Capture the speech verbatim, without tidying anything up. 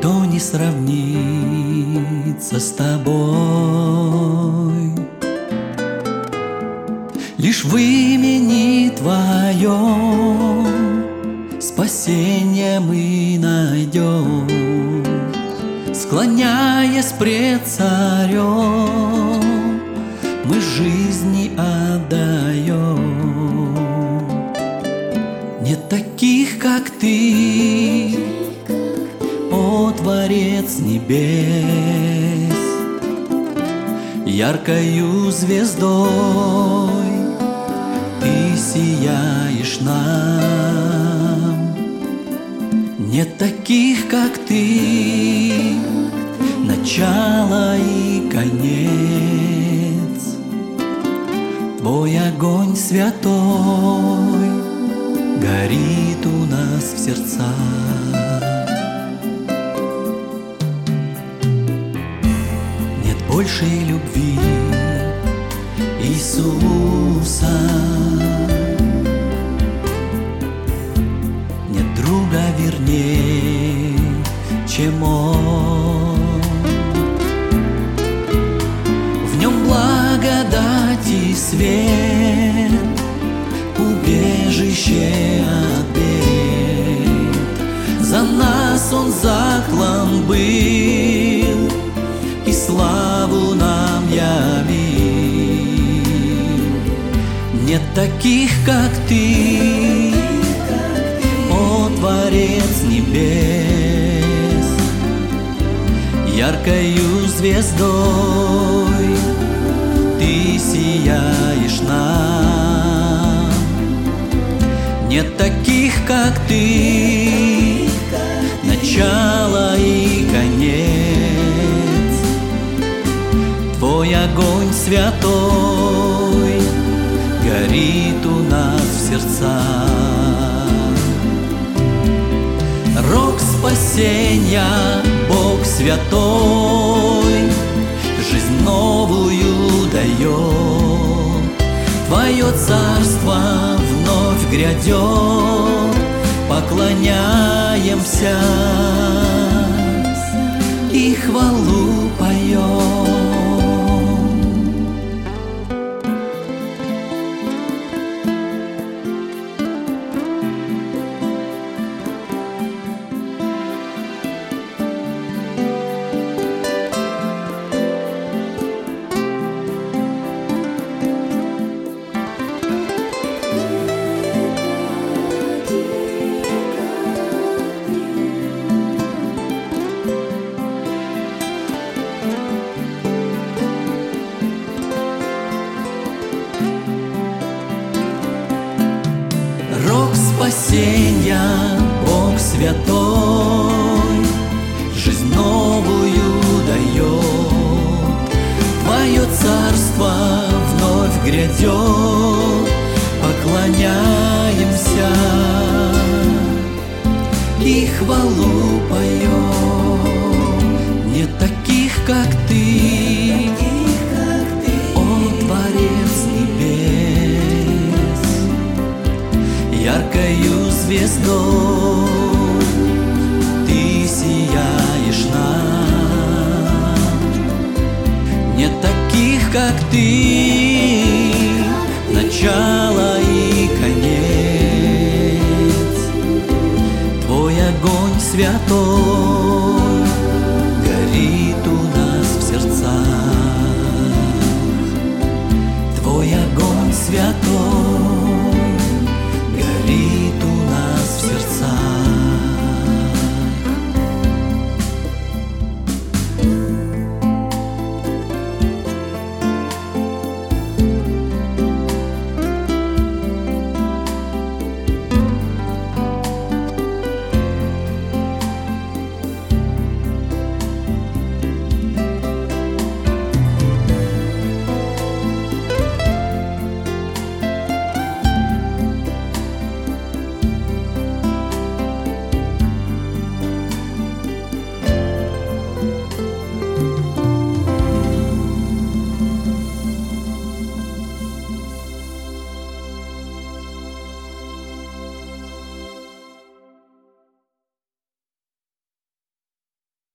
Никто не сравнится с тобой. Лишь в имени Твоем спасение мы найдем, склоняясь пред Царем, мы жизни отдаем. Нет таких, как Ты, о Творец небес, яркою звездой Ты сияешь нам. Нет таких, как Ты, начало и конец. Твой огонь святой горит у нас в сердцах. Нет большей любви Иисуса, нет друга верней, чем Он. В Нем благодать и свет, убежище от бед. За нас Он заклан был и славу нам явил. Нет таких, как Ты, о Творец небес, яркою звездой Ты сияешь нам. Нет таких, как Ты, начало и конец. Твой огонь святой горит у нас в сердцах. Рог спасения, Бог святой, жизнь новую дает. Твое царство вновь грядет, поклоняемся и хвалу поем. Рог спасения, Бог святой, жизнь новую дает. Твое царство вновь грядет, поклоняемся и хвалу поем. Нет таких, как Ты, о Творец небес, яркою звездой Ты сияешь нам. Нет таких, как Ты, начало и конец. Твой огонь святой горит у нас в сердцах. Твой огонь святой